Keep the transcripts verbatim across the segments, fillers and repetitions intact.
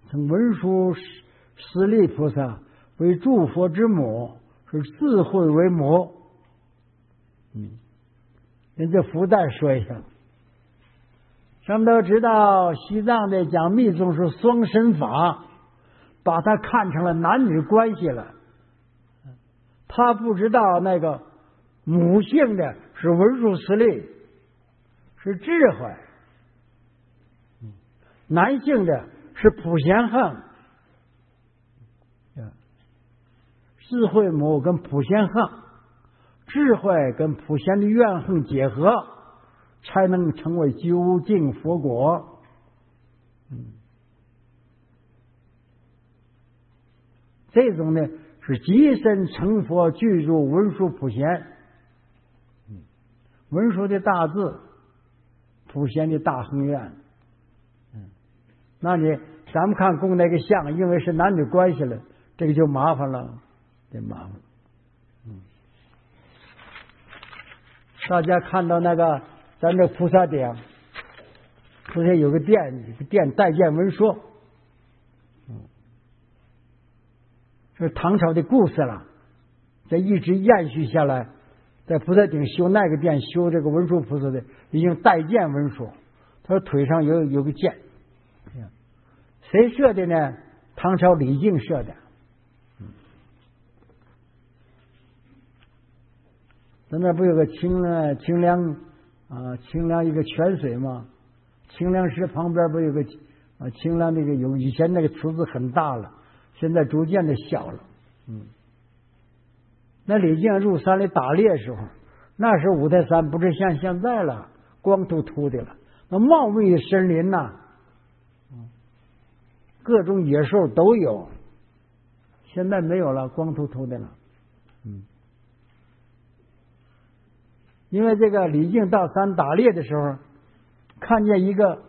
称文殊师利菩萨为诸佛之母，是智慧为母。嗯，人这福袋说一下。咱们都知道，西藏的讲密宗是双身法，把它看成了男女关系了。他不知道那个母性的是文殊师利，是智慧；男性的是普贤恒。智慧母跟普贤恒，智慧跟普贤的愿恒结合，才能成为究竟佛果。嗯，这种呢是即身成佛，具足文殊普贤。嗯，文殊的大智，普贤的大恒愿。嗯，那你咱们看供那个像，因为是男女关系了，这个就麻烦了，这麻烦。嗯，大家看到那个咱这菩萨殿，菩萨有个殿，有个殿带见文说，嗯，这是唐朝的故事了，这一直延续下来，在菩萨顶修那个殿，修这个文殊菩萨的，已经带见文说，他说腿上有有个剑，谁设的呢？唐朝李靖设的。咱那不有个清呢清凉啊清凉一个泉水吗？清凉寺旁边不有个啊清凉那个有以前那个池子很大了，现在逐渐的小了。嗯，那李靖入山里打猎时候，那时候五台山不是像现在了光秃秃的了，那茂密的森林呐、啊，各种野兽都有，现在没有了，光秃秃的了。嗯。因为这个李靖到山打猎的时候，看见一个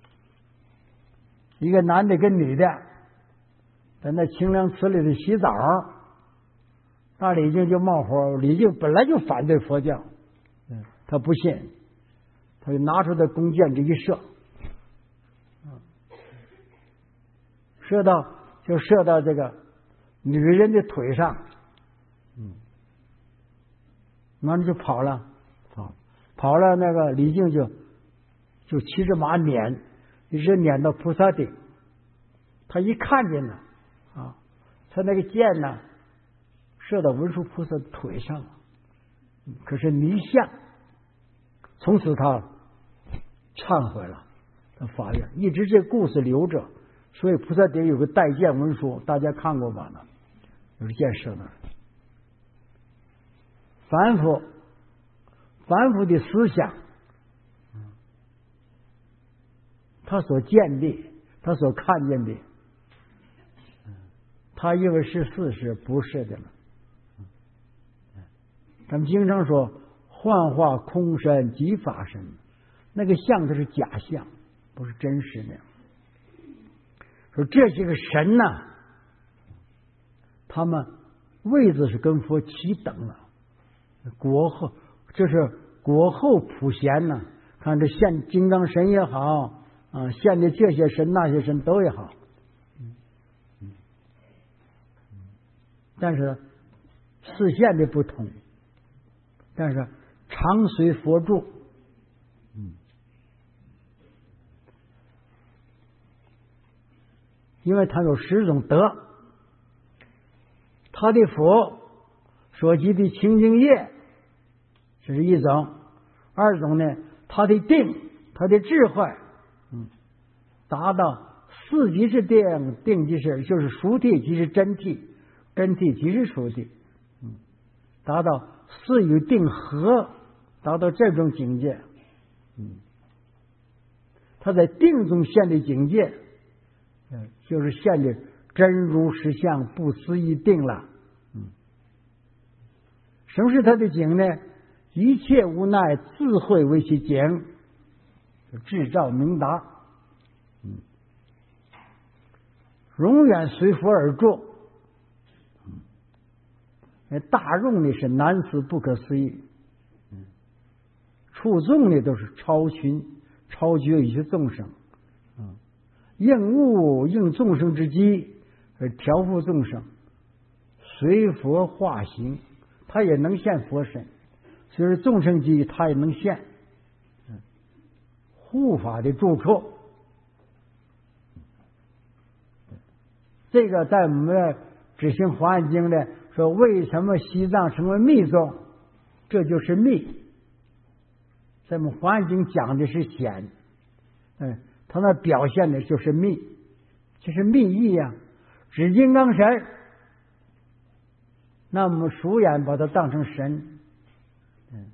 一个男的跟女的在那清凉池里头洗澡，那李靖就冒火。李靖本来就反对佛教，他不信，他就拿出他弓箭这一射，射到就射到这个女人的腿上，嗯，完了就跑了。跑了，那个李靖就就骑着马撵，一直撵到菩萨顶。他一看见了啊，他那个箭呢射到文殊菩萨的腿上了，可是泥像。从此他忏悔了，他法院一直这故事留着，所以菩萨顶有个带箭文殊，大家看过吧？呢，有个箭射那儿。凡夫。凡夫的思想，他所见的，他所看见的，他以为是事实，不是的了。咱们经常说幻化空身即法身，那个相它是假象，不是真实的。说这些个神呐、啊，他们位置是跟佛齐等了，国后。这是国后普贤呢、啊，看这现金刚神也好啊，现的这些神那些神都也好，但是视线的不同，但是常随佛住，嗯，因为他有十种德，他的佛所集的清净业。这是一种，二种呢，他的定，他的智慧，嗯，达到四即是定，定即是就是熟谛即是真谛，真谛即是熟谛，嗯，达到四与定合，达到这种境界，嗯，他在定中现的境界，嗯，就是现的真如实相不思议定了，嗯，什么是他的境呢？一切无奈，智慧为其境，智照明达，嗯，永远随佛而住，嗯，大众呢是难思不可思议，嗯，处众呢都是超群超绝一切众生，嗯， 应物应众生之机而调伏众生，随佛化行，他也能现佛身，所以众生机他也能现护法的住处。这个在我们的执行华严经的说，为什么西藏成为密宗？这就是密。在我们华严经讲的是显，嗯，它那表现的就是密，就是密意呀、啊，指金刚神。那我们俗眼把它当成神，嗯，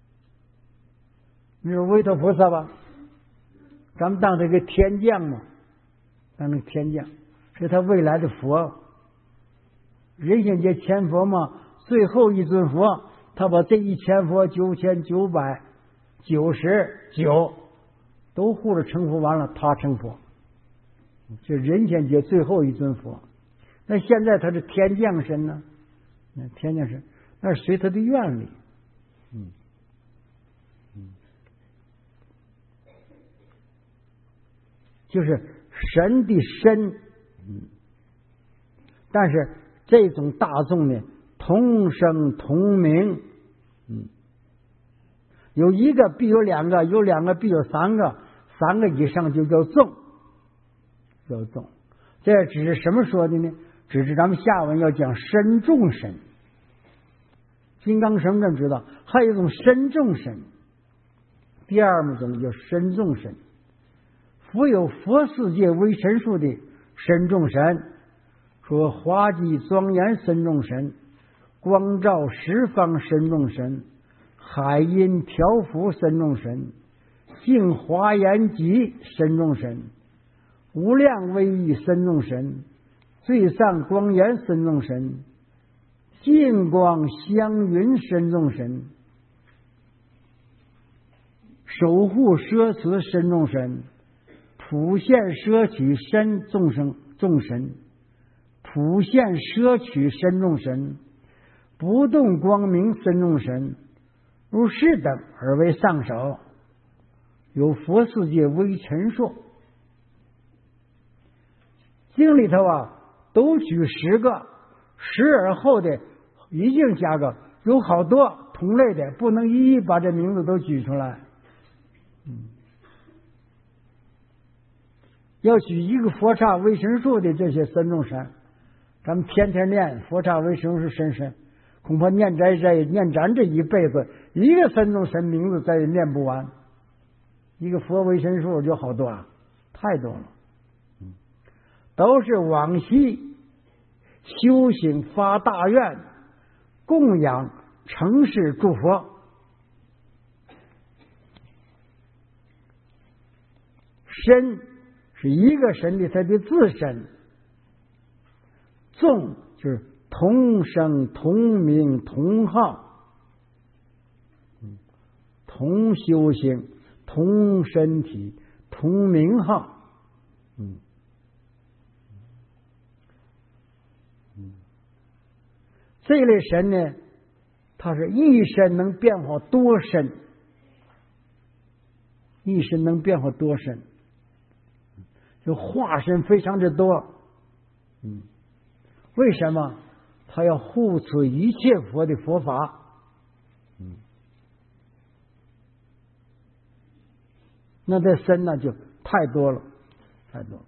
你说韦陀菩萨吧，咱们当这个天将嘛，当成天将，是他未来的佛。人间界千佛嘛，最后一尊佛，他把这一千佛九千九百九十九都护着成佛，完了他成佛，这人间界最后一尊佛。那现在他是天将身呢，那天将身那是随他的愿力，嗯嗯，就是神的身，嗯，但是这种大众呢，同生同名，嗯，有一个必有两个，有两个必有三个，三个以上就叫众，叫众。这只是什么说的呢？只是咱们下文要讲身众神。金刚神咱知道，还有一种身众神。第二种叫身众神，复有佛世界为神数的身众神，说华极庄严身众神，光照十方身众神，海音调伏身众神，净华严极身众神，无量威仪身众神，最上光严身众神，净光香云身众神，守护奢侈身众神，普现摄取身众生众神，普现摄取身众神，不动光明身众神，如是等而为上首，有佛世界为陈述。经里头啊都举十个，十而后的一定加个，有好多同类的，不能一一把这名字都举出来。嗯，要举一个佛刹为神数的这些身众神，咱们天天念佛刹为神数神神，恐怕念这这念咱这一辈子一个身众神名字再也念不完，一个佛为神数就好多啊，太多了。嗯，都是往昔修行发大愿，供养承事诸佛。身是一个神的他的自身，众就是同生同名同号，同修行同身体同名号。嗯嗯，这类神呢，它是一身能变化多身，一身能变化多身，就化身非常的多。嗯，为什么？他要护持一切佛的佛法。嗯，那这身呢就太多了，太多了。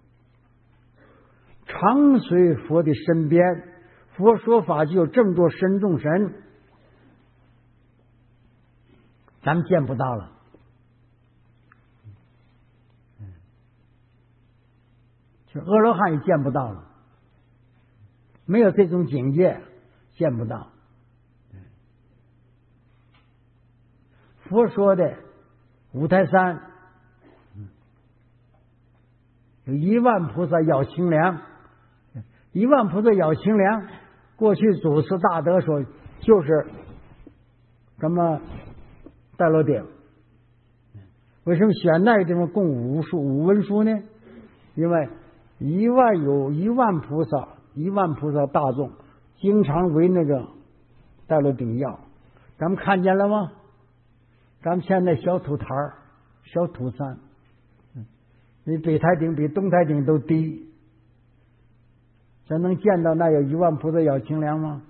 常随佛的身边，佛说法就有这么多身众神，咱们见不到了。就阿罗汉也见不到了，没有这种境界，见不到。佛说的五台山有一万菩萨咬清凉，一万菩萨咬清凉，过去祖师大德说就是什么大罗顶。为什么选那个地方供五书五文书呢？因为一万有一万菩萨，一万菩萨大众经常为那个大罗顶要，咱们看见了吗？咱们现在小土台儿、小土山， 比北台顶、比东台顶都低。这能见到那有一万菩萨要清凉吗？